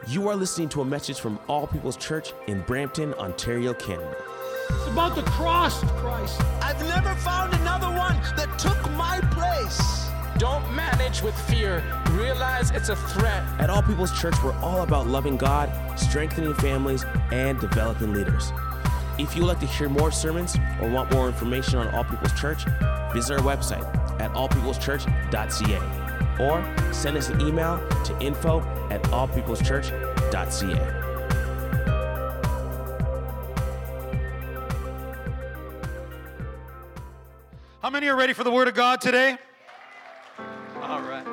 You are listening to a message from All People's Church in Brampton, Ontario, Canada. It's about the cross of Christ. I've never found another one that took my place. Don't manage with fear. Realize it's a threat. At All People's Church, we're all about loving God, strengthening families, and developing leaders. If you'd like to hear more sermons or want more information on All People's Church, visit our website at allpeoplechurch.ca or send us an email to info@allpeopleschurch.ca. How many are ready for the Word of God today? All right.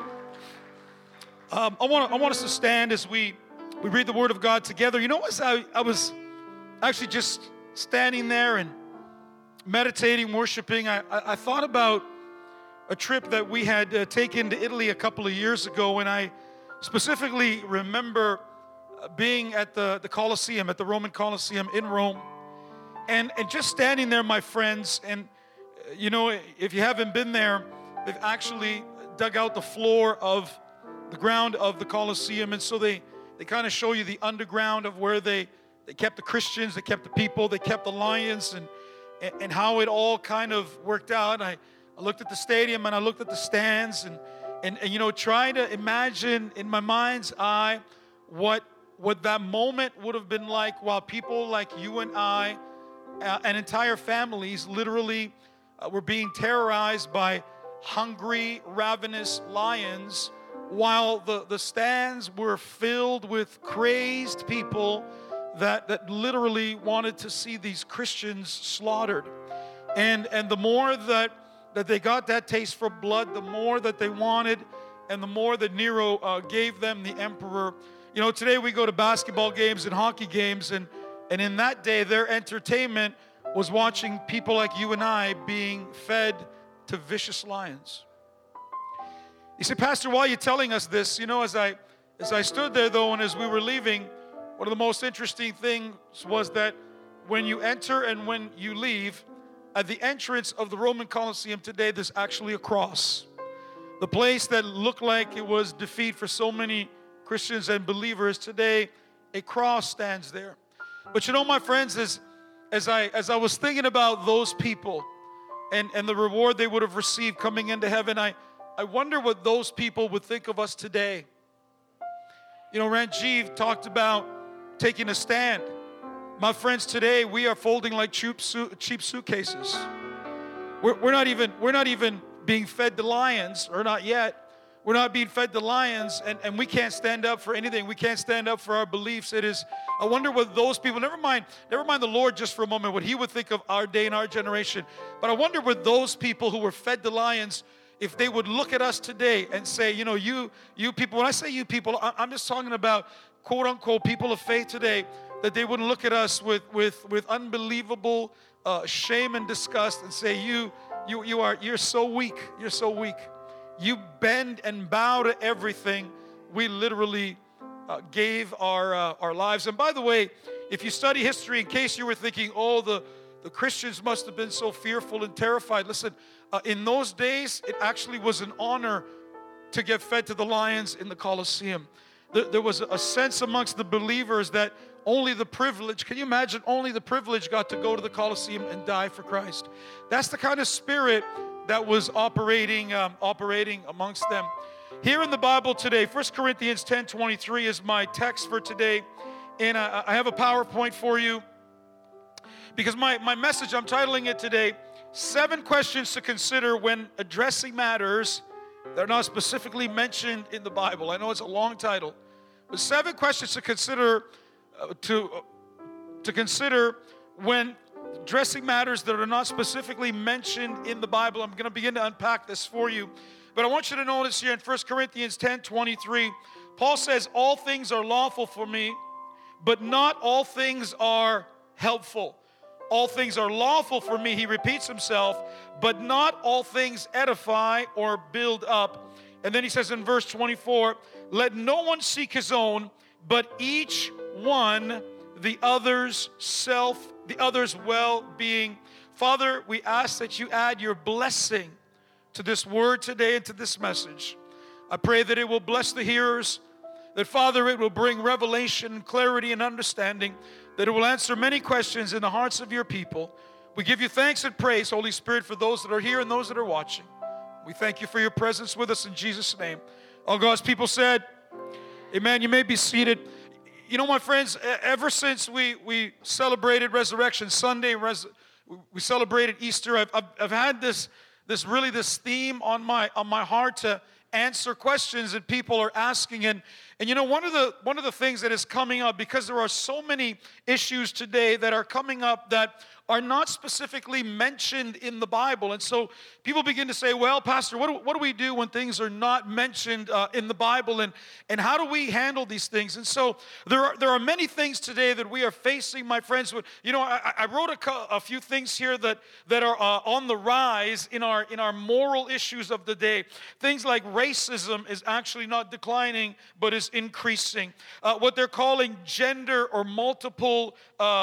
I want us to stand as we read the Word of God together. You know, as I was actually just standing there and meditating, worshiping, I thought about a trip that we had taken to Italy a couple of years ago, and I specifically remember being at the Colosseum, at the Roman Colosseum in Rome, and just standing there, my friends, and you know, if you haven't been there, they've actually dug out the floor of the ground of the Colosseum, and so they kind of show you the underground of where they kept the Christians, they kept the people, they kept the lions, and how it all kind of worked out. I looked at the stadium and I looked at the stands and you know, trying to imagine in my mind's eye what that moment would have been like while people like you and I and entire families literally were being terrorized by hungry, ravenous lions, while the stands were filled with crazed people that literally wanted to see these Christians slaughtered. And the more that they got that taste for blood, the more that they wanted, and the more that Nero gave them, the emperor. You know, today we go to basketball games and hockey games, and in that day, their entertainment was watching people like you and I being fed to vicious lions. You say, Pastor, why are you telling us this? You know, as I stood there, though, and as we were leaving, one of the most interesting things was that when you enter and when you leave, at the entrance of the Roman Colosseum today, there's actually a cross. The place that looked like it was defeat for so many Christians and believers, today a cross stands there. But you know, my friends, as I was thinking about those people and the reward they would have received coming into heaven, I wonder what those people would think of us today. You know, Ranjiv talked about taking a stand. My friends, today we are folding like cheap suitcases. We're not even being fed to lions, or not yet. We're not being fed to lions, and we can't stand up for anything. We can't stand up for our beliefs. I wonder what those people, never mind the Lord just for a moment, what He would think of our day and our generation. But I wonder what those people who were fed to lions, if they would look at us today and say, you know, you people, when I say you people, I'm just talking about quote unquote people of faith today, that they wouldn't look at us with unbelievable shame and disgust and say, you're so weak, you're so weak. You bend and bow to everything. We literally gave our lives. And by the way, if you study history, in case you were thinking, oh, the Christians must have been so fearful and terrified. Listen, in those days, it actually was an honor to get fed to the lions in the Colosseum. There was a sense amongst the believers that only the privilege, can you imagine, only the privilege got to go to the Colosseum and die for Christ. That's the kind of spirit that was operating amongst them. Here in the Bible today, 1 Corinthians 10:23 is my text for today, and I have a PowerPoint for you because my message, I'm titling it today, 7 questions to consider when addressing matters that are not specifically mentioned in the Bible. I know it's a long title, but 7 questions to consider to consider when addressing matters that are not specifically mentioned in the Bible. I'm going to begin to unpack this for you. But I want you to notice here in 1 Corinthians 10:23, Paul says, all things are lawful for me, but not all things are helpful. All things are lawful for me, he repeats himself, but not all things edify or build up. And then he says in verse 24, let no one seek his own, but each one the other's well-being. Father, we ask that you add your blessing to this word today and to this message. I pray that it will bless the hearers. that, Father, it will bring revelation, clarity, and understanding, that it will answer many questions in the hearts of your people. We give you thanks and praise, Holy Spirit, for those that are here and those that are watching. We thank you for your presence with us in Jesus' name. All God's people said, amen. You may be seated. You know, my friends, ever since we celebrated Resurrection Sunday, we celebrated Easter, I've had this theme on my heart to answer questions that people are asking. And you know, one of the things that is coming up, because there are so many issues today that are coming up that are not specifically mentioned in the Bible. And so people begin to say, well, Pastor, what do we do when things are not mentioned in the Bible? And how do we handle these things? And so there are many things today that we are facing, my friends. You know, I wrote a few things here that are on the rise in our moral issues of the day. Things like racism is actually not declining, but is increasing. What they're calling gender or multiple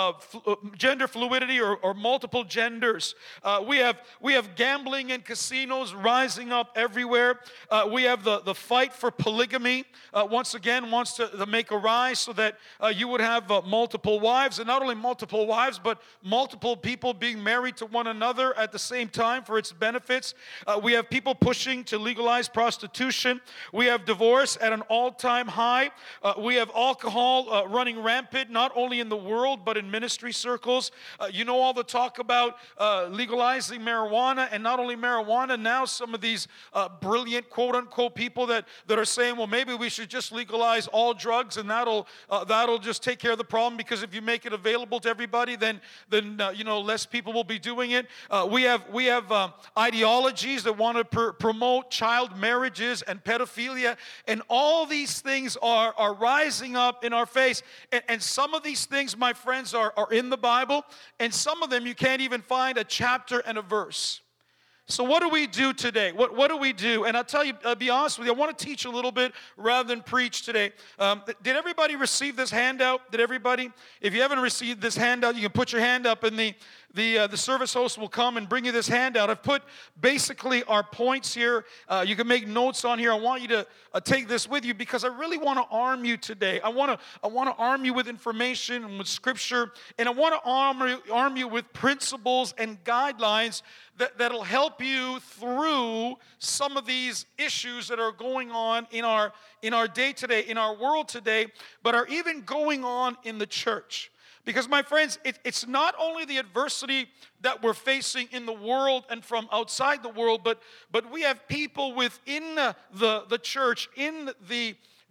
gender fluidity or multiple genders. We have gambling and casinos rising up everywhere. We have the fight for polygamy once again wants to make a rise so that you would have multiple wives, and not only multiple wives, but multiple people being married to one another at the same time for its benefits. We have people pushing to legalize prostitution. We have divorce at an all-time high. We have alcohol running rampant, not only in the world, but in ministry circles. You know all the talk about legalizing marijuana, and not only marijuana, now some of these brilliant quote-unquote people that are saying, well, maybe we should just legalize all drugs, and that'll just take care of the problem, because if you make it available to everybody, then you know, less people will be doing it. We have ideologies that want to promote child marriages and pedophilia, and all these things are rising up in our face. And some of these things, my friends, are in the Bible, and some of them you can't even find a chapter and a verse. So what do we do today? What do we do? And I'll tell you, I'll be honest with you, I want to teach a little bit rather than preach today. Did everybody receive this handout? Did everybody? If you haven't received this handout, you can put your hand up, and the service host will come and bring you this handout. I've put basically our points here. You can make notes on here. I want you to take this with you, because I really want to arm you today. I want to arm you with information and with scripture, and I want to arm you with principles and guidelines that'll help you through some of these issues that are going on in our day today, in our world today, but are even going on in the church. Because, my friends, it's not only the adversity that we're facing in the world and from outside the world, but we have people within the church, in the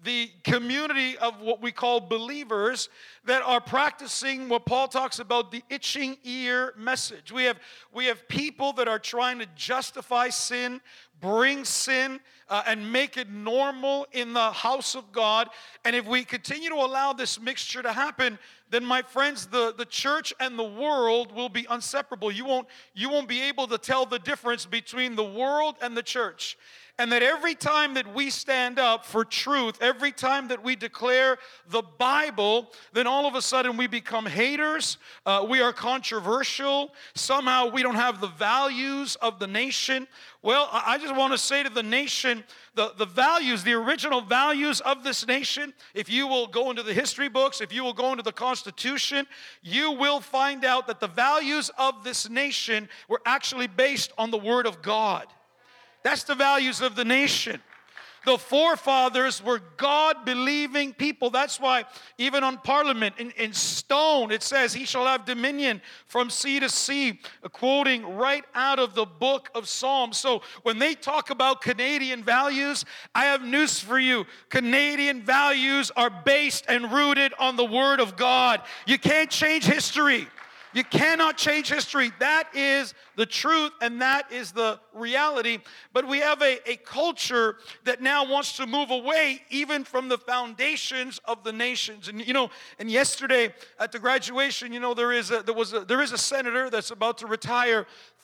community of what we call believers, that are practicing what Paul talks about, the itching ear message. We have people that are trying to justify sin, bring sin, and make it normal in the house of God. And if we continue to allow this mixture to happen, then, my friends, the church and the world will be inseparable. You won't be able to tell the difference between the world and the church. And that every time that we stand up for truth, every time that we declare the Bible, then all of a sudden we become haters, we are controversial, somehow we don't have the values of the nation. Well, I just want to say to the nation, the values, the original values of this nation, if you will go into the history books, if you will go into the Constitution, you will find out that the values of this nation were actually based on the Word of God. That's the values of the nation. The forefathers were God-believing people. That's why even on Parliament, in stone, it says, he shall have dominion from sea to sea, quoting right out of the book of Psalms. So when they talk about Canadian values, I have news for you. Canadian values are based and rooted on the Word of God. You can't change history. You cannot change history. That is the truth, and that is the reality. But we have a culture that now wants to move away even from the foundations of the nations. And and yesterday at the graduation, there is a senator that's about to retire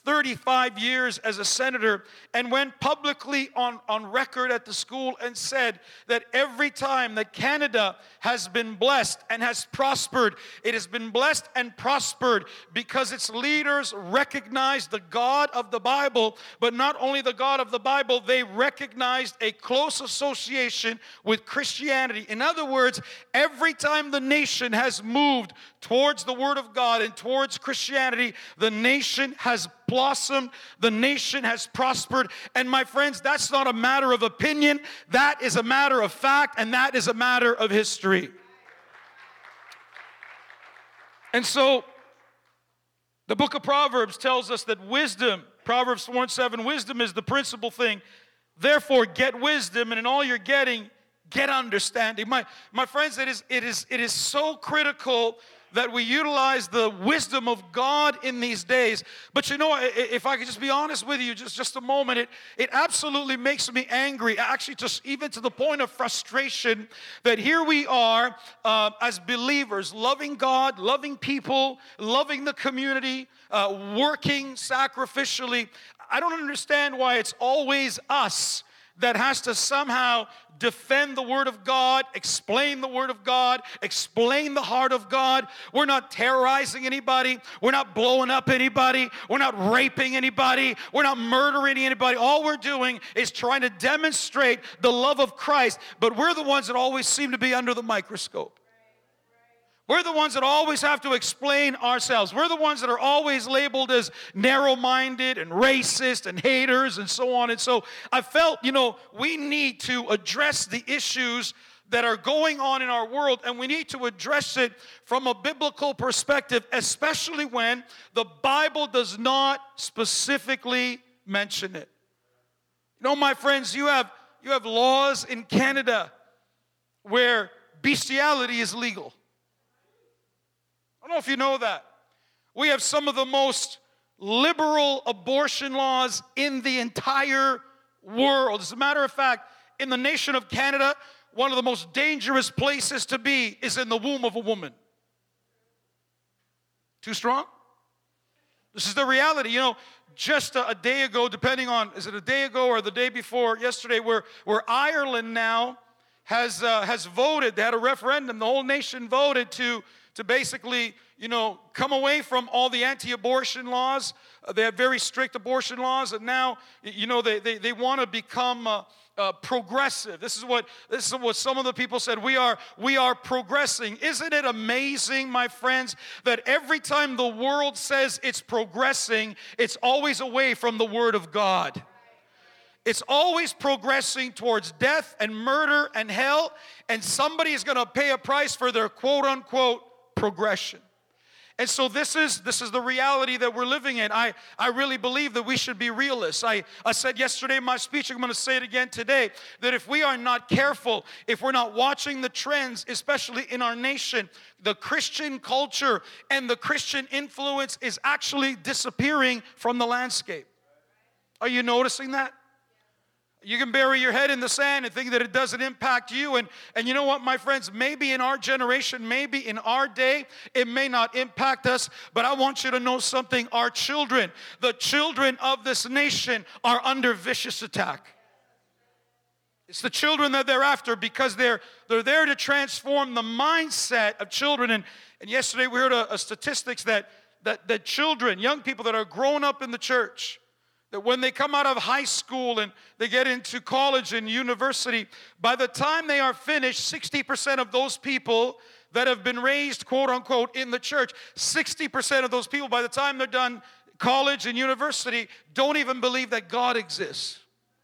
35 years as a senator and went publicly on record at the school and said that every time that Canada has been blessed and has prospered, it has been blessed and prospered because its leaders recognize the God of the Bible, but not only the God of the Bible, they recognized a close association with Christianity. In other words, every time the nation has moved towards the Word of God and towards Christianity, the nation has blossomed, the nation has prospered. And my friends, that's not a matter of opinion, that is a matter of fact, and that is a matter of history. And so, the book of Proverbs tells us that wisdom, Proverbs 4:7, wisdom is the principal thing. Therefore, get wisdom, and in all you're getting, get understanding. My friends, it is so critical that we utilize the wisdom of God in these days. But you know, if I could just be honest with you just a moment, it absolutely makes me angry, actually just even to the point of frustration, that here we are as believers, loving God, loving people, loving the community, working sacrificially. I don't understand why it's always us that has to somehow defend the Word of God, explain the Word of God, explain the heart of God. We're not terrorizing anybody. We're not blowing up anybody. We're not raping anybody. We're not murdering anybody. All we're doing is trying to demonstrate the love of Christ, but we're the ones that always seem to be under the microscope. We're the ones that always have to explain ourselves. We're the ones that are always labeled as narrow-minded and racist and haters and so on. And so I felt, we need to address the issues that are going on in our world, and we need to address it from a biblical perspective, especially when the Bible does not specifically mention it. My friends, you have laws in Canada where bestiality is legal. I don't know if you know that. We have some of the most liberal abortion laws in the entire world. As a matter of fact, in the nation of Canada, one of the most dangerous places to be is in the womb of a woman. Too strong? This is the reality. Just a day ago, depending on, is it a day ago or the day before yesterday, where Ireland now has voted, they had a referendum, the whole nation voted to basically, come away from all the anti-abortion laws. They have very strict abortion laws, and now, they want to become progressive. This is what some of the people said. We are progressing. Isn't it amazing, my friends, that every time the world says it's progressing, it's always away from the Word of God. It's always progressing towards death and murder and hell, and somebody is going to pay a price for their quote-unquote progression. And so this is the reality that we're living in. I really believe that we should be realists. I said yesterday in my speech, I'm going to say it again today, that if we are not careful, if we're not watching the trends, especially in our nation, the Christian culture and the Christian influence is actually disappearing from the landscape. Are you noticing that? You can bury your head in the sand and think that it doesn't impact you. And you know what, my friends? Maybe in our generation, maybe in our day, it may not impact us. But I want you to know something. Our children, the children of this nation, are under vicious attack. It's the children that they're after because they're there to transform the mindset of children. And yesterday we heard a statistics that children, young people that are growing up in the church, that when they come out of high school and they get into college and university, by the time they are finished, 60% of those people that have been raised, quote unquote, in the church, 60% of those people, by the time they're done college and university, don't even believe that God exists.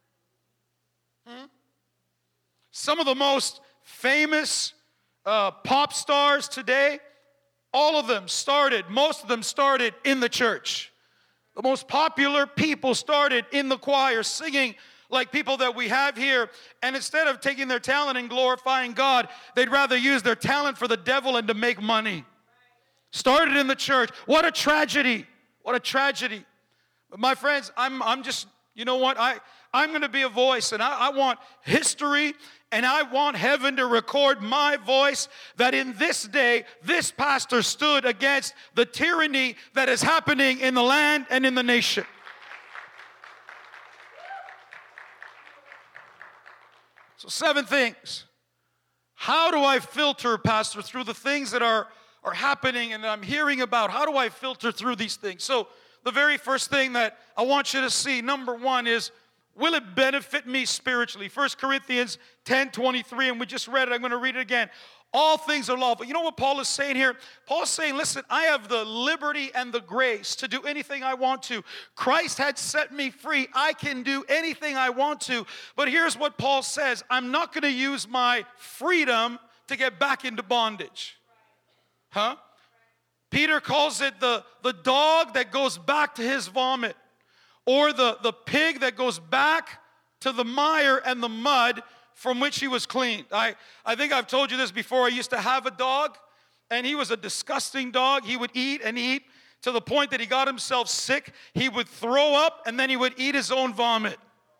Some of the most famous pop stars today, most of them started in the church. The most popular people started in the choir singing like people that we have here. And instead of taking their talent and glorifying God, they'd rather use their talent for the devil and to make money. Started in the church. What a tragedy. What a tragedy. But my friends, I'm just, you know what? I'm going to be a voice, and I want history, and I want heaven to record my voice, that in this day, this pastor stood against the tyranny that is happening in the land and in the nation. So 7 things. How do I filter, Pastor, through the things that are happening and I'm hearing about? How do I filter through these things? So the very first thing that I want you to see, number 1, is, will it benefit me spiritually? 1 Corinthians 10:23, and we just read it. I'm going to read it again. All things are lawful. You know what Paul is saying here? Paul is saying, listen, I have the liberty and the grace to do anything I want to. Christ had set me free. I can do anything I want to. But here's what Paul says. I'm not going to use my freedom to get back into bondage. Huh? Peter calls it the dog that goes back to his vomit, or the pig that goes back to the mire and the mud from which he was cleaned. I think I've told you this before. I used to have a dog, and he was a disgusting dog. He would eat and eat to the point that he got himself sick. He would throw up, and then he would eat his own vomit.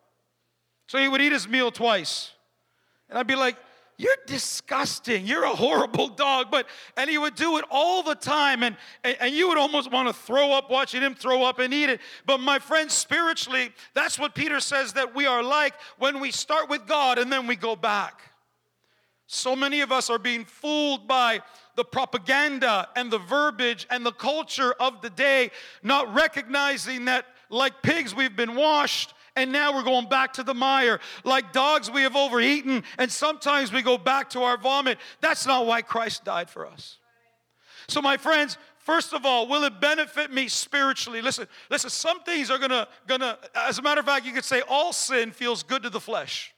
So he would eat his meal twice. And I'd be like, you're disgusting. You're a horrible dog. And he would do it all the time. And you would almost want to throw up watching him throw up and eat it. But my friends, spiritually, that's what Peter says that we are like when we start with God and then we go back. So many of us are being fooled by the propaganda and the verbiage and the culture of the day, not recognizing that like pigs we've been washed, and now we're going back to the mire. Like dogs, we have overeaten, and sometimes we go back to our vomit. That's not why Christ died for us. So my friends, first of all, will it benefit me spiritually? Listen, some things are gonna, as a matter of fact, you could say all sin feels good to the flesh.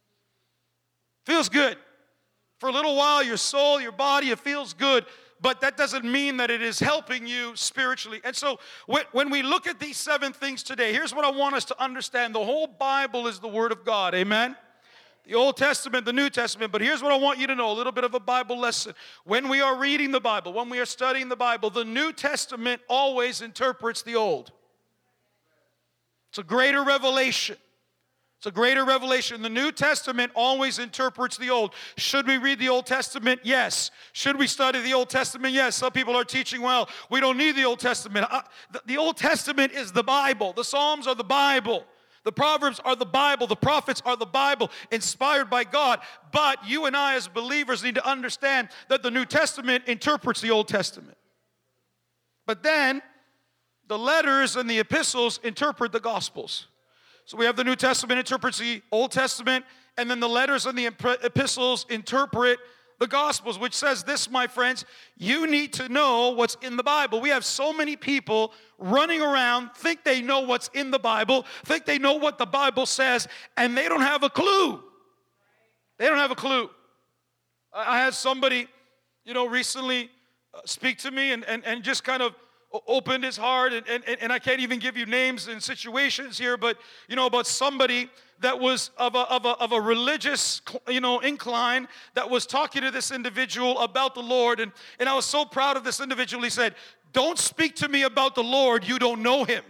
Feels good. For a little while, your soul, your body, it feels good. But that doesn't mean that it is helping you spiritually. And so when we look at these 7 things today, here's what I want us to understand. The whole Bible is the Word of God. Amen? The Old Testament, the New Testament. But here's what I want you to know, a little bit of a Bible lesson. When we are reading the Bible, when we are studying the Bible, the New Testament always interprets the Old. It's a greater revelation. It's a greater revelation. The New Testament always interprets the Old. Should we read the Old Testament? Yes. Should we study the Old Testament? Yes. Some people are teaching, well, we don't need the Old Testament. The Old Testament is the Bible. The Psalms are the Bible. The Proverbs are the Bible. The prophets are the Bible, inspired by God. But you and I as believers need to understand that the New Testament interprets the Old Testament. But then the letters and the epistles interpret the Gospels. So we have the New Testament interprets the Old Testament, and then the letters and the epistles interpret the Gospels, which says this, my friends, you need to know what's in the Bible. We have so many people running around, think they know what's in the Bible, think they know what the Bible says, and they don't have a clue. They don't have a clue. I had somebody, recently speak to me and just kind of opened his heart, and I can't even give you names and situations here, but about somebody that was of a religious incline that was talking to this individual about the Lord, and I was so proud of this individual. He said, "Don't speak to me about the Lord, you don't know him."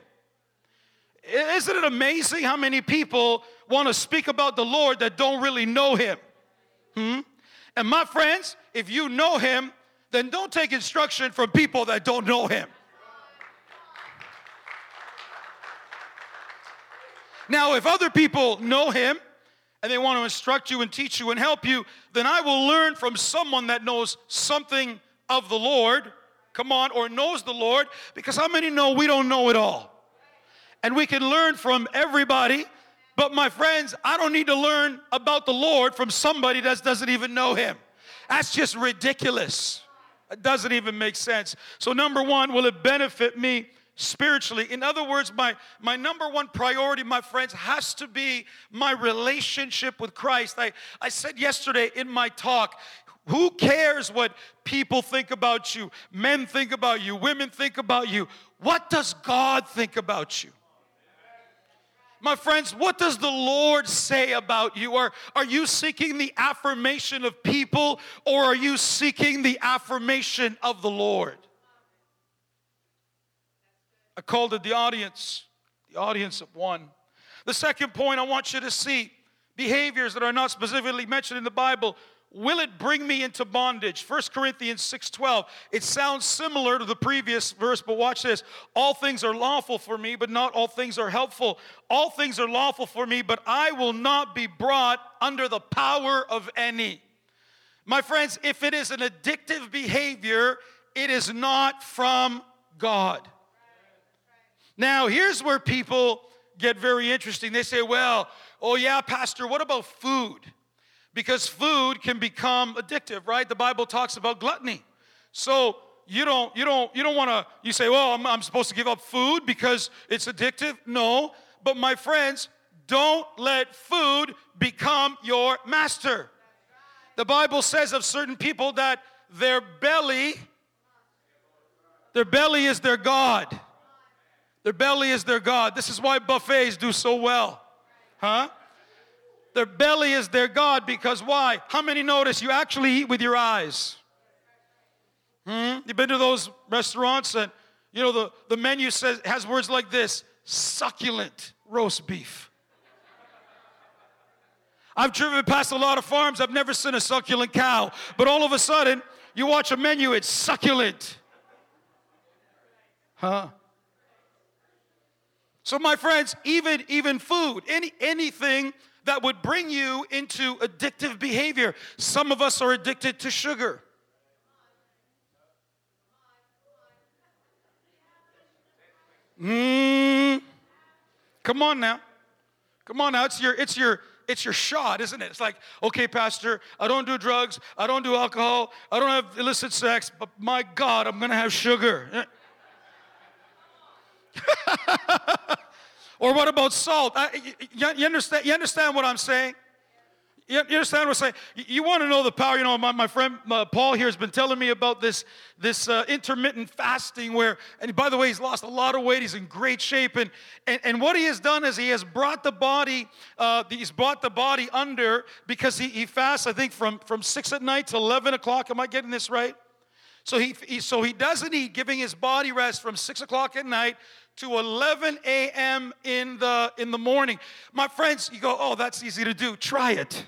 Isn't it amazing how many people want to speak about the Lord that don't really know him? And my friends, if you know him, then don't take instruction from people that don't know him. Now, if other people know him and they want to instruct you and teach you and help you, then I will learn from someone that knows something of the Lord, or knows the Lord, because how many know we don't know it all? And we can learn from everybody, but my friends, I don't need to learn about the Lord from somebody that doesn't even know him. That's just ridiculous. It doesn't even make sense. So number 1, will it benefit me spiritually? In other words, my number 1 priority, my friends, has to be my relationship with Christ. I said yesterday in my talk, who cares what people think about you? Men think about you. Women think about you. What does God think about you? My friends, what does the Lord say about you? Are you seeking the affirmation of people, or are you seeking the affirmation of the Lord? I called it the audience of one. The second point I want you to see, behaviors that are not specifically mentioned in the Bible. Will it bring me into bondage? 1 Corinthians 6:12. It sounds similar to the previous verse, but watch this. All things are lawful for me, but not all things are helpful. All things are lawful for me, but I will not be brought under the power of any. My friends, if it is an addictive behavior, it is not from God. Now, here's where people get very interesting. They say, well, oh yeah, Pastor, what about food? Because food can become addictive, right? The Bible talks about gluttony. So you don't want to, you say, well, I'm supposed to give up food because it's addictive. No, but my friends, don't let food become your master. The Bible says of certain people that their belly is their God. Their belly is their God. This is why buffets do so well. Huh? Their belly is their God because why? How many notice you actually eat with your eyes? You've been to those restaurants and, you know, the menu has words like this: succulent roast beef. I've driven past a lot of farms. I've never seen a succulent cow. But all of a sudden, you watch a menu, it's succulent. Huh? So my friends, even food, anything that would bring you into addictive behavior. Some of us are addicted to sugar. Come on now. It's your shot, isn't it? It's like, okay, Pastor, I don't do drugs, I don't do alcohol, I don't have illicit sex, but my God, I'm going to have sugar. Or what about salt? You understand what I'm saying? You understand what I'm saying? You want to know the power. You know, my friend Paul here has been telling me about this intermittent fasting where, and by the way, he's lost a lot of weight. He's in great shape. And what he has done is he has brought the body, under, because he fasts, I think, from 6 at night to 11 o'clock. Am I getting this right? So he doesn't eat, giving his body rest from 6 o'clock at night to 11 a.m. in the morning. My friends, you go, oh, that's easy to do. Try it.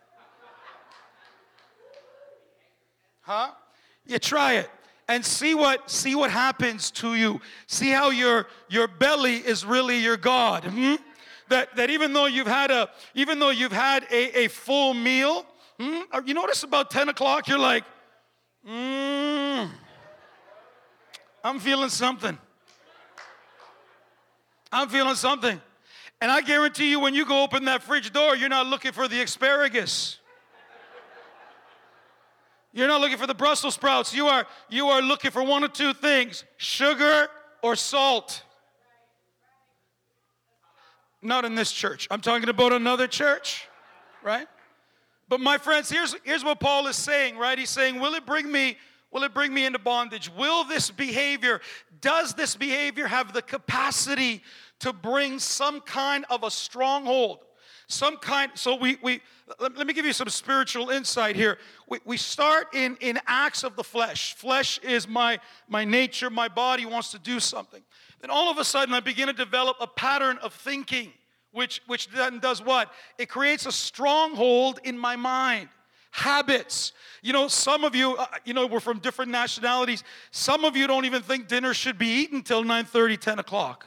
Huh? You try it and see what happens to you. See how your belly is really your God. That even though you've had a full meal, you notice about 10 o'clock you're like, I'm feeling something. I'm feeling something. And I guarantee you when you go open that fridge door, you're not looking for the asparagus. You're not looking for the Brussels sprouts. You are looking for one of two things: sugar or salt. Not in this church. I'm talking about another church, right? But my friends, here's what Paul is saying, right? He's saying, will it bring me into bondage? Does this behavior have the capacity to bring some kind of a stronghold? So let me give you some spiritual insight here. We start in acts of the flesh. Flesh is my nature, my body wants to do something. Then all of a sudden I begin to develop a pattern of thinking, which then does what? It creates a stronghold in my mind. Habits. You know, some of you, we're from different nationalities. Some of you don't even think dinner should be eaten till 9:30, 10 o'clock.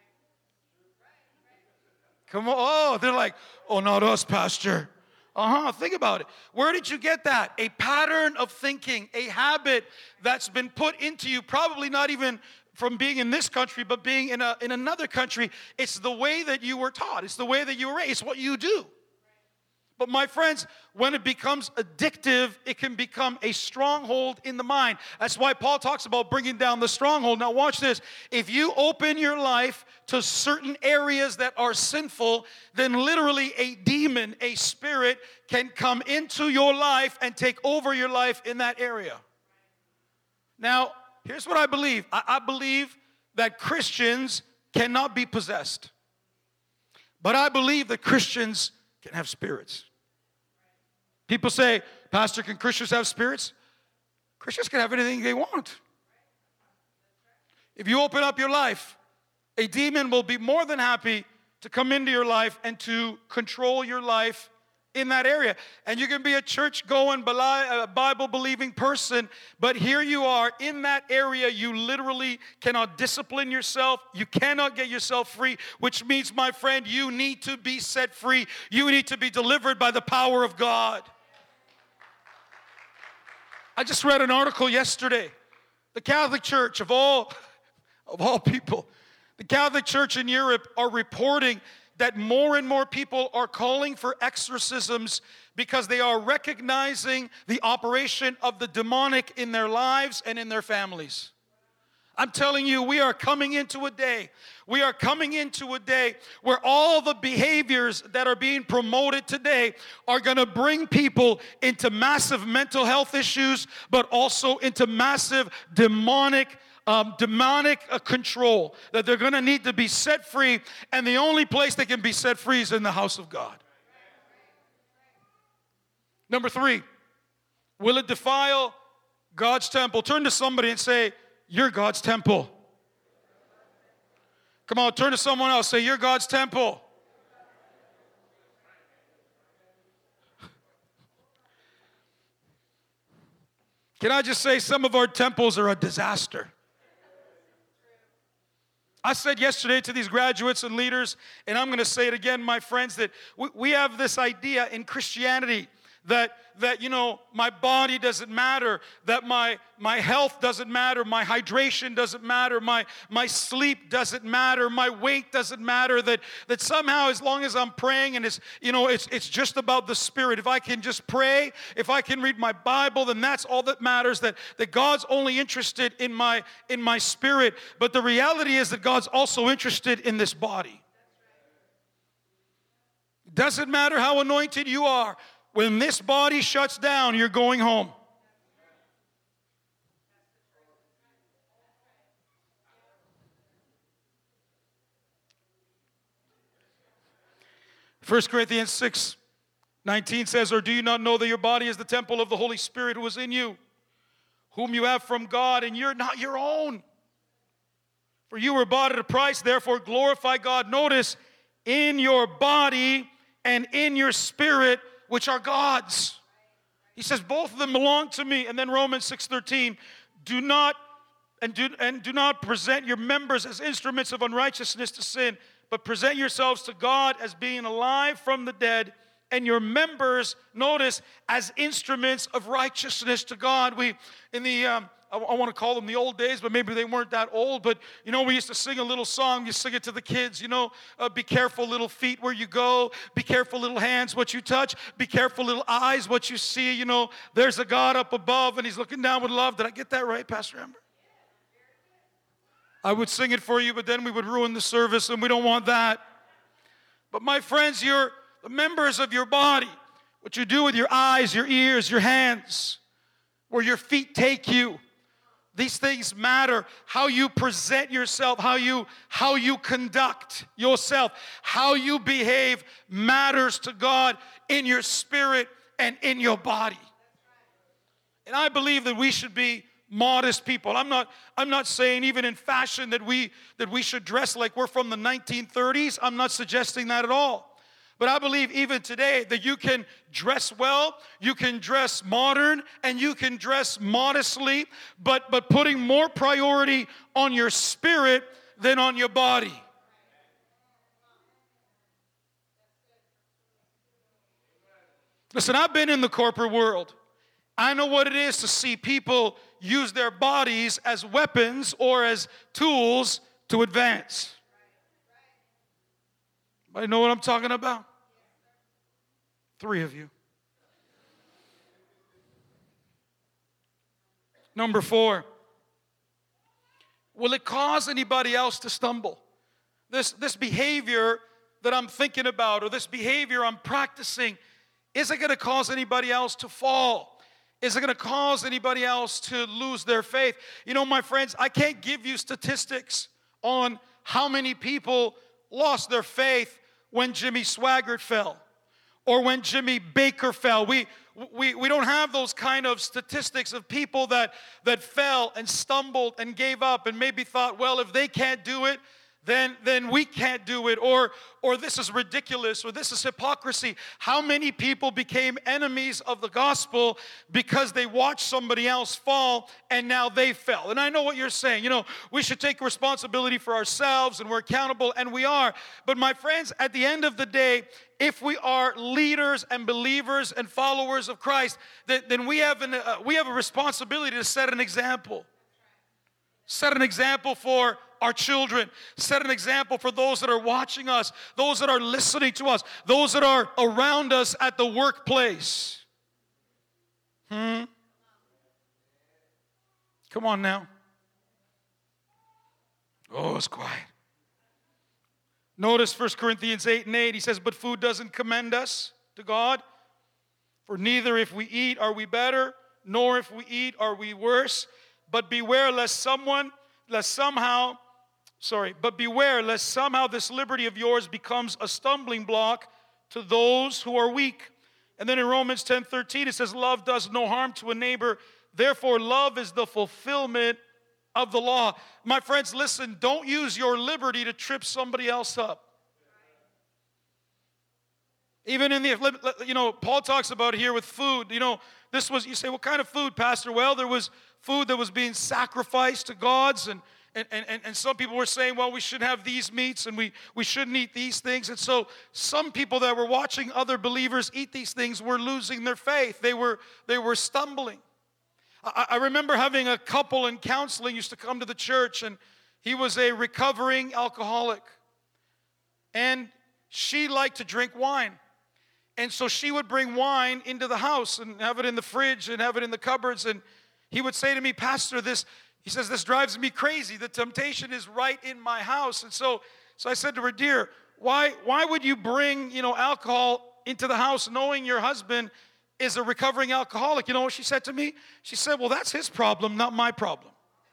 Come on. Oh, they're like, oh, not us, Pastor. Think about it. Where did you get that? A pattern of thinking, a habit that's been put into you, probably not even from being in this country, but being in another country. It's the way that you were taught. It's the way that you were raised. It's what you do. But my friends, when it becomes addictive, it can become a stronghold in the mind. That's why Paul talks about bringing down the stronghold. Now watch this. If you open your life to certain areas that are sinful, then literally a demon, a spirit, can come into your life and take over your life in that area. Now, here's what I believe. I believe that Christians cannot be possessed. But I believe that Christians can have spirits. People say, Pastor, can Christians have spirits? Christians can have anything they want. If you open up your life, a demon will be more than happy to come into your life and to control your life in that area. And you can be a church-going, Bible-believing person, but here you are in that area. You literally cannot discipline yourself. You cannot get yourself free, which means, my friend, you need to be set free. You need to be delivered by the power of God. I just read an article yesterday. The Catholic Church, of all people, the Catholic Church in Europe are reporting that more and more people are calling for exorcisms because they are recognizing the operation of the demonic in their lives and in their families. I'm telling you, we are coming into a day where all the behaviors that are being promoted today are going to bring people into massive mental health issues, but also into massive demonic control, that they're going to need to be set free, and the only place they can be set free is in the house of God. Number 3, will it defile God's temple? Turn to somebody and say, you're God's temple. Come on, turn to someone else, say, you're God's temple. Can I just say, some of our temples are a disaster. I said yesterday to these graduates and leaders, and I'm going to say it again, my friends, that we have this idea in Christianity that my body doesn't matter, that my health doesn't matter, my hydration doesn't matter, my sleep doesn't matter, my weight doesn't matter, that somehow as long as I'm praying and it's just about the Spirit. If I can just pray, if I can read my Bible, then that's all that matters, that God's only interested in my spirit. But the reality is that God's also interested in this body. Doesn't matter how anointed you are. When this body shuts down, you're going home. First Corinthians 6:19 says, or do you not know that your body is the temple of the Holy Spirit who is in you, whom you have from God, and you're not your own? For you were bought at a price, therefore glorify God. Notice, in your body and in your spirit, which are God's. He says both of them belong to me. And then Romans 6:13, do not present your members as instruments of unrighteousness to sin, but present yourselves to God as being alive from the dead, and your members, notice, as instruments of righteousness to God. I want to call them the old days, but maybe they weren't that old. But, we used to sing a little song. You sing it to the kids, be careful little feet where you go. Be careful little hands what you touch. Be careful little eyes what you see. There's a God up above and he's looking down with love. Did I get that right, Pastor Amber? I would sing it for you, but then we would ruin the service and we don't want that. But my friends, you're the members of your body. What you do with your eyes, your ears, your hands, where your feet take you. These things matter. How you present yourself, how you conduct yourself, how you behave matters to God in your spirit and in your body. And I believe that we should be modest people. I'm not saying even in fashion that we should dress like we're from the 1930s. I'm not suggesting that at all. But I believe even today that you can dress well, you can dress modern, and you can dress modestly, but putting more priority on your spirit than on your body. Listen, I've been in the corporate world. I know what it is to see people use their bodies as weapons or as tools to advance. Anybody know what I'm talking about? 3 of you. Number 4, will it cause anybody else to stumble? This behavior that I'm thinking about or this behavior I'm practicing, is it going to cause anybody else to fall? Is it going to cause anybody else to lose their faith? My friends, I can't give you statistics on how many people lost their faith when Jimmy Swaggart fell or when Jimmy Baker fell. We don't have those kind of statistics of people that fell and stumbled and gave up and maybe thought, well, if they can't do it, then we can't do it, or this is ridiculous, or this is hypocrisy. How many people became enemies of the gospel because they watched somebody else fall and now they fell? And I know what you're saying. You know, we should take responsibility for ourselves and we're accountable, and we are. But my friends, at the end of the day, if we are leaders and believers and followers of Christ, then we have a responsibility to set an example. Set an example for our children. Set an example for those that are watching us, those that are listening to us, those that are around us at the workplace. Come on now. Oh, it's quiet. Notice 1 Corinthians 8:8. He says, but food doesn't commend us to God. For neither if we eat are we better, nor if we eat are we worse. But beware lest somehow this liberty of yours becomes a stumbling block to those who are weak. And then in Romans 10:13 it says, love does no harm to a neighbor. Therefore, love is the fulfillment of the law. My friends, listen, don't use your liberty to trip somebody else up. Even in the, Paul talks about here with food, this was, you say, what kind of food, Pastor? Well, there was food that was being sacrificed to gods, and some people were saying, well, we should have these meats and we shouldn't eat these things. And so some people that were watching other believers eat these things were losing their faith. They were stumbling. I remember having a couple in counseling used to come to the church, and he was a recovering alcoholic. And she liked to drink wine. And so she would bring wine into the house and have it in the fridge and have it in the cupboards. And he would say to me, Pastor, this drives me crazy. The temptation is right in my house. And so I said to her, dear, why would you bring, alcohol into the house knowing your husband is a recovering alcoholic? You know what she said to me? She said, well, that's his problem, not my problem.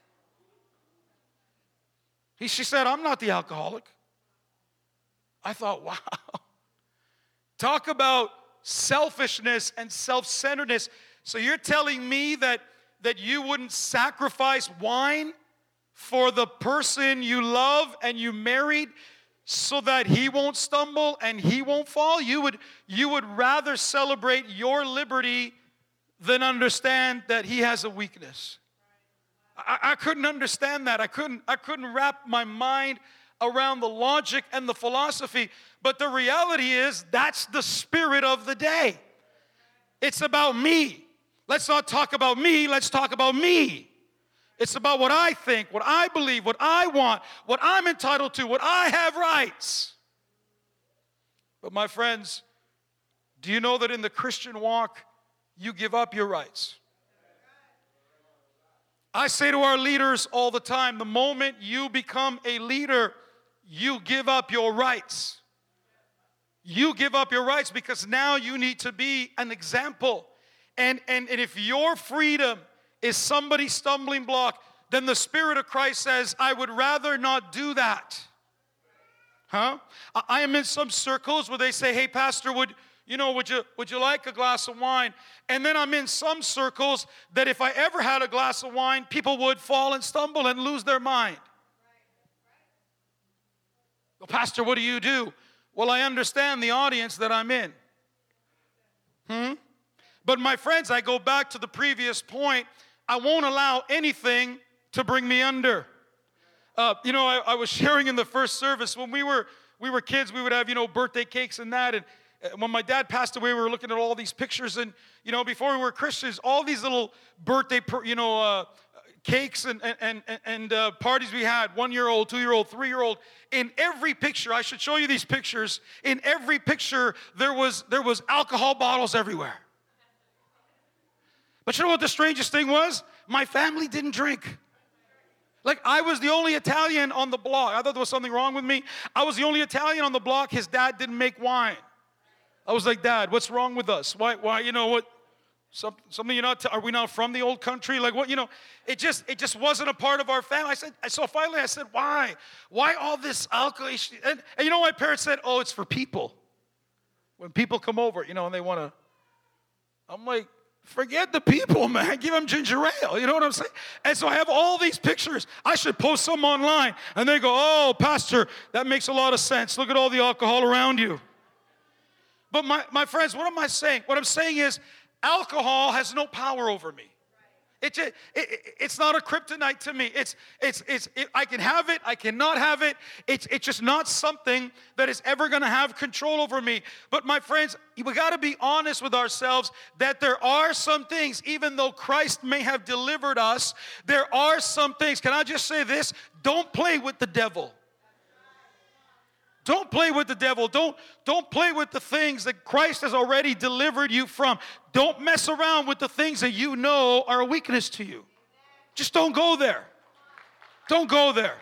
She said, I'm not the alcoholic. I thought, wow. Talk about selfishness and self-centeredness. So you're telling me that you wouldn't sacrifice wine for the person you love and you married so that he won't stumble and he won't fall? You would rather celebrate your liberty than understand that he has a weakness. I couldn't understand that. I couldn't wrap my mind around the logic and the philosophy. But the reality is, that's the spirit of the day. It's about me. Let's not talk about me, let's talk about me. It's about what I think, what I believe, what I want, what I'm entitled to, what I have rights. But my friends, do you know that in the Christian walk, you give up your rights? I say to our leaders all the time, the moment you become a leader, you give up your rights. You give up your rights because now you need to be an example. And if your freedom is somebody's stumbling block, then the Spirit of Christ says, I would rather not do that. I am in some circles where they say, hey, Pastor, would you like a glass of wine? And then I'm in some circles that if I ever had a glass of wine, people would fall and stumble and lose their mind. Well, Pastor, what do you do? Well, I understand the audience that I'm in. But my friends, I go back to the previous point. I won't allow anything to bring me under. I was sharing in the first service, when we were kids, we would have, birthday cakes and that. And when my dad passed away, we were looking at all these pictures. And, before we were Christians, all these little birthday, cakes and parties we had, 1-year-old, 2-year-old, 3-year-old. In every picture, I should show you these pictures. In every picture, there was alcohol bottles everywhere. But you know what the strangest thing was? My family didn't drink. Like, I was the only Italian on the block. I thought there was something wrong with me. I was the only Italian on the block. His dad didn't make wine. I was like, Dad, what's wrong with us? Why, what? Something you're not, are we not from the old country? Like, what, it just wasn't a part of our family. So finally I said, why? Why all this alcohol? And my parents said, it's for people. When people come over, and they want to, I'm like, Forget the people, man. Give them ginger ale. You know what I'm saying? And so I have all these pictures. I should post some online. And they go, oh, Pastor, that makes a lot of sense. Look at all the alcohol around you. But my friends, what am I saying? What I'm saying is alcohol has no power over me. It's not a kryptonite to me. I can have it. I cannot have it. It's just not something that is ever going to have control over me. But my friends, we got to be honest with ourselves that there are some things, even though Christ may have delivered us, there are some things. Can I just say this? Don't play with the devil. Don't play with the devil. Don't play with the things that Christ has already delivered you from. Don't mess around with the things that you know are a weakness to you. Just don't go there. Don't go there.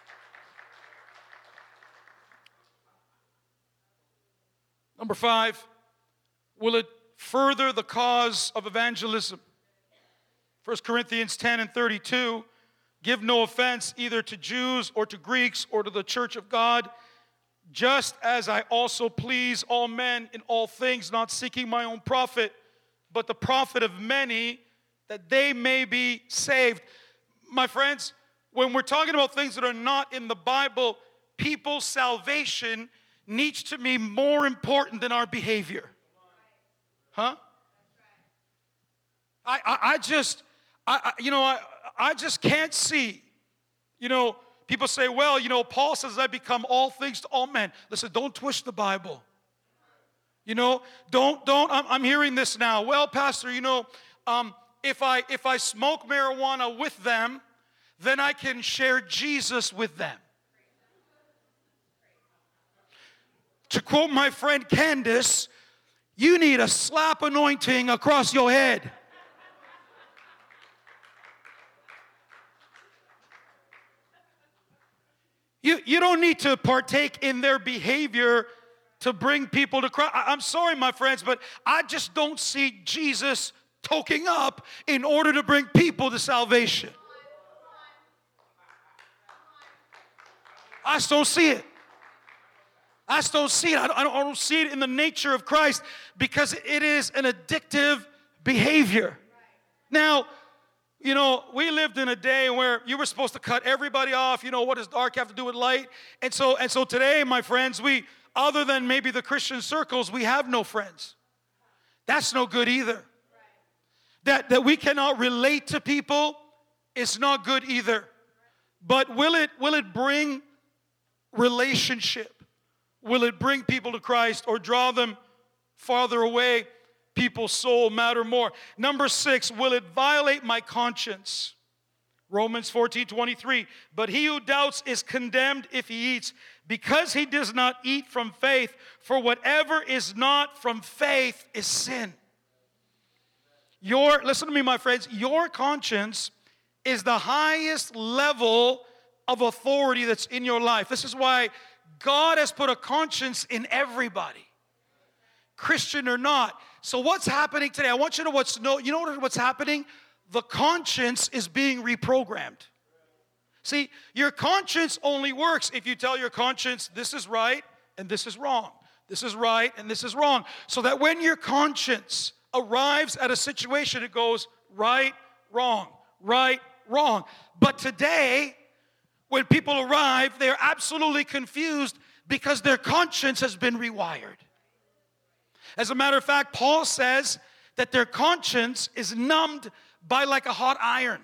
Number 5, will it further the cause of evangelism? 1 Corinthians 10:32, give no offense either to Jews or to Greeks or to the church of God, just as I also please all men in all things, not seeking my own profit, but the profit of many, that they may be saved. My friends, when we're talking about things that are not in the Bible, people's salvation needs to be more important than our behavior. Huh? I just can't see, people say, well, Paul says I become all things to all men. Listen, don't twist the Bible. I'm hearing this now. Well, Pastor, if I smoke marijuana with them, then I can share Jesus with them. To quote my friend Candace, you need a slap anointing across your head. You don't need to partake in their behavior to bring people to Christ. I'm sorry, my friends, but I just don't see Jesus toking up in order to bring people to salvation. I just don't see it. I don't see it in the nature of Christ because it is an addictive behavior. Now, we lived in a day where you were supposed to cut everybody off. What does dark have to do with light? And so today, my friends, other than maybe the Christian circles, we have no friends. That's no good either. That we cannot relate to people is not good either. But will it bring relationship? Will it bring people to Christ or draw them farther away? People's soul matter more. Number 6, will it violate my conscience? Romans 14:23. But he who doubts is condemned if he eats, because he does not eat from faith. For whatever is not from faith is sin. Listen to me, my friends. Your conscience is the highest level of authority that's in your life. This is why God has put a conscience in everybody, Christian or not. So what's happening today? I want you to know what's happening? The conscience is being reprogrammed. See, your conscience only works if you tell your conscience this is right and this is wrong. This is right and this is wrong. So that when your conscience arrives at a situation, it goes right, wrong, right, wrong. But today, when people arrive, they're absolutely confused because their conscience has been rewired. As a matter of fact, Paul says that their conscience is numbed by like a hot iron.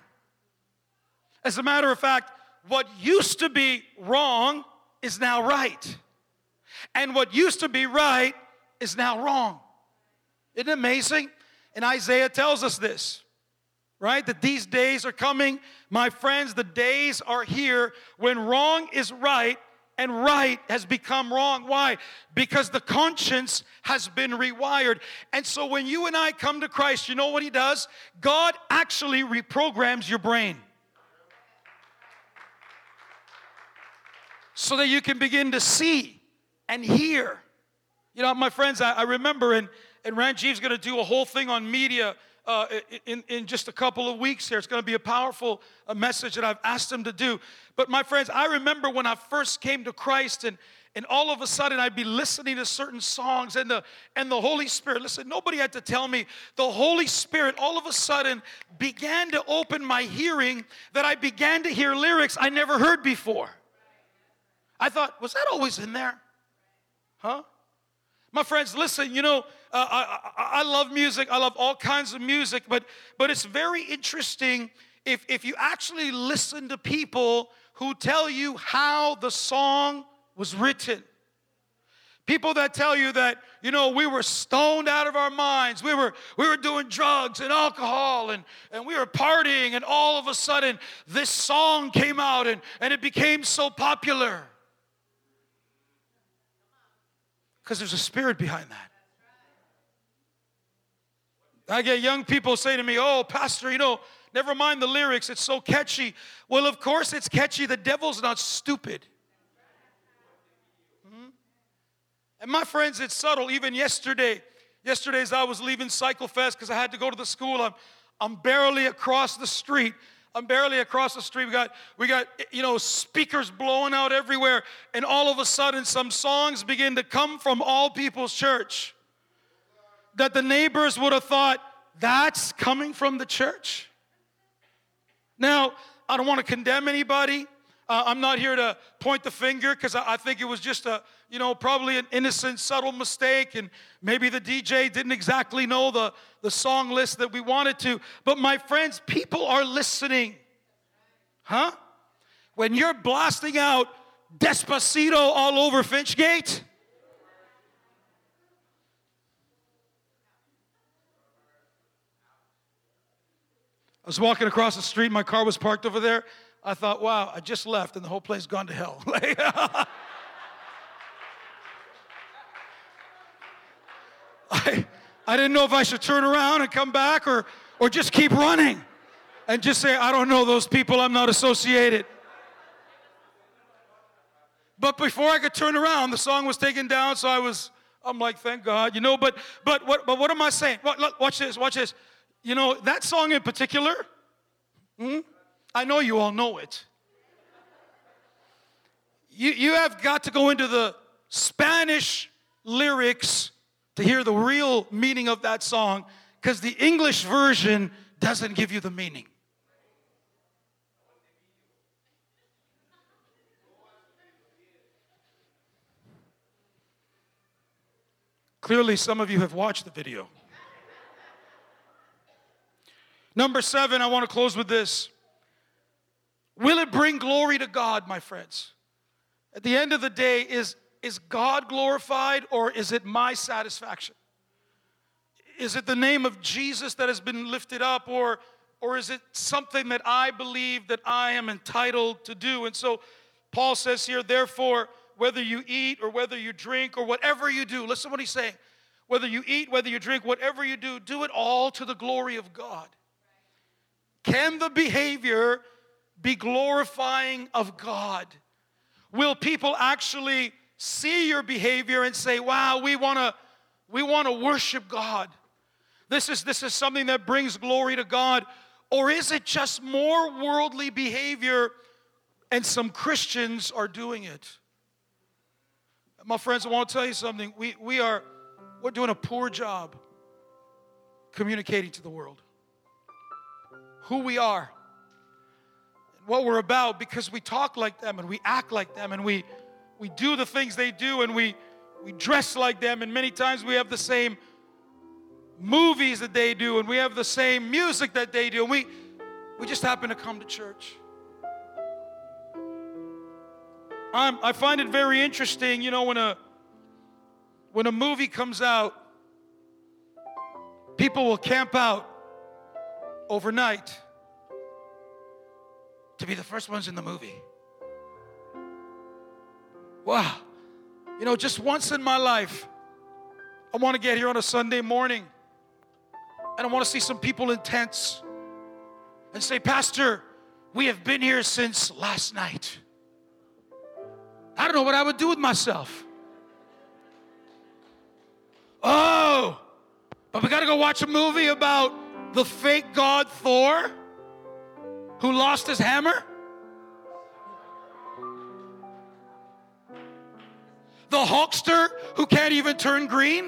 As a matter of fact, what used to be wrong is now right. And what used to be right is now wrong. Isn't it amazing? And Isaiah tells us this, right? That these days are coming. My friends, the days are here when wrong is right and right has become wrong. Why? Because the conscience has been rewired. And so when you and I come to Christ, you know what he does? God actually reprograms your brain so that you can begin to see and hear. My friends, I remember, and Ranjiv's going to do a whole thing on media in just a couple of weeks here. It's going to be a powerful message that I've asked him to do. But my friends, I remember when I first came to Christ And all of a sudden, I'd be listening to certain songs, and the Holy Spirit, listen, nobody had to tell me. The Holy Spirit all of a sudden began to open my hearing, that I began to hear lyrics I never heard before. I thought, was that always in there? Huh? My friends, listen, I love music. I love all kinds of music, but it's very interesting if you actually listen to people who tell you how the song was written. People that tell you that, we were stoned out of our minds. We were doing drugs and alcohol and we were partying, and all of a sudden this song came out and it became so popular. Because there's a spirit behind that. I get young people say to me, oh, Pastor, never mind the lyrics, it's so catchy. Well, of course it's catchy. The devil's not stupid. And my friends, it's subtle. Even yesterday as I was leaving Cycle Fest, because I had to go to the school, I'm barely across the street. We got speakers blowing out everywhere, and all of a sudden some songs begin to come from All People's Church that the neighbors would have thought, that's coming from the church. Now, I don't want to condemn anybody. I'm not here to point the finger, because I think it was just probably an innocent, subtle mistake, and maybe the DJ didn't exactly know the song list that we wanted to. But my friends, people are listening. Huh? When you're blasting out Despacito all over Finchgate, I was walking across the street, my car was parked over there. I thought, wow, I just left and the whole place gone to hell. I didn't know if I should turn around and come back or just keep running and just say, I don't know those people, I'm not associated. But before I could turn around, the song was taken down, so I'm like, thank God, but what am I saying? Watch this. That song in particular, I know you all know it. You have got to go into the Spanish lyrics to hear the real meaning of that song, because the English version doesn't give you the meaning. Clearly, some of you have watched the video. Number 7, I want to close with this. Will it bring glory to God, my friends? At the end of the day, is God glorified, or is it my satisfaction? Is it the name of Jesus that has been lifted up, or is it something that I believe that I am entitled to do? And so Paul says here, therefore, whether you eat or whether you drink or whatever you do, listen to what he's saying. Whether you eat, whether you drink, whatever you do, do it all to the glory of God. Can the behavior be glorifying of God? Will people actually see your behavior and say, wow, we want to worship God? This is something that brings glory to God. Or is it just more worldly behavior and some Christians are doing it? My friends, I want to tell you something. We're doing a poor job communicating to the world who we are, what we're about, because we talk like them and we act like them and we do the things they do and we dress like them, and many times we have the same movies that they do and we have the same music that they do, and we just happen to come to church. I find it very interesting, when a movie comes out, people will camp out overnight to be the first ones in the movie. Wow. Just once in my life, I want to get here on a Sunday morning and I want to see some people in tents and say, Pastor, we have been here since last night. I don't know what I would do with myself. Oh, but we got to go watch a movie about the fake god Thor who lost his hammer? The huckster who can't even turn green?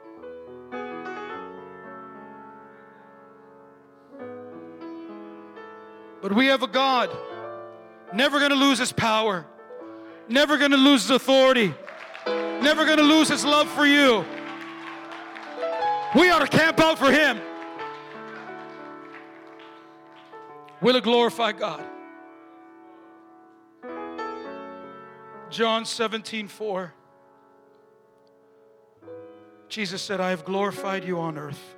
But we have a God never going to lose his power, never going to lose his authority, never going to lose his love for you. We ought to camp out for him. Will it glorify God? John 17:4. Jesus said, I have glorified you on earth.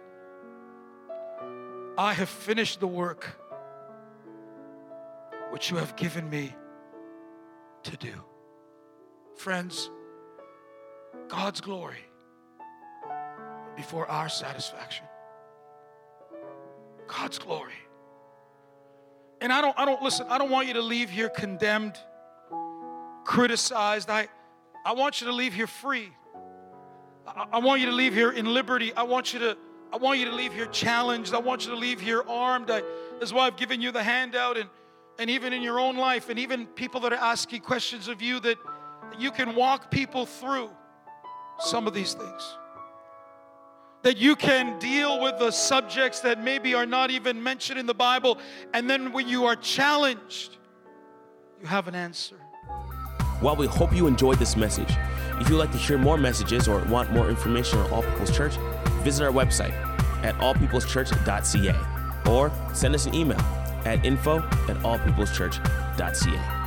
I have finished the work which you have given me to do. Friends, God's glory before our satisfaction. God's glory. And I don't want you to leave here condemned, criticized. I want you to leave here free. I want you to leave here in liberty. I want you to leave here challenged. I want you to leave here armed. That's why I've given you the handout, and even in your own life, and even people that are asking questions of you, that you can walk people through some of these things. That you can deal with the subjects that maybe are not even mentioned in the Bible, and then when you are challenged, you have an answer. Well, we hope you enjoyed this message. If you'd like to hear more messages or want more information on All People's Church, visit our website at allpeopleschurch.ca or send us an email at info@allpeopleschurch.ca.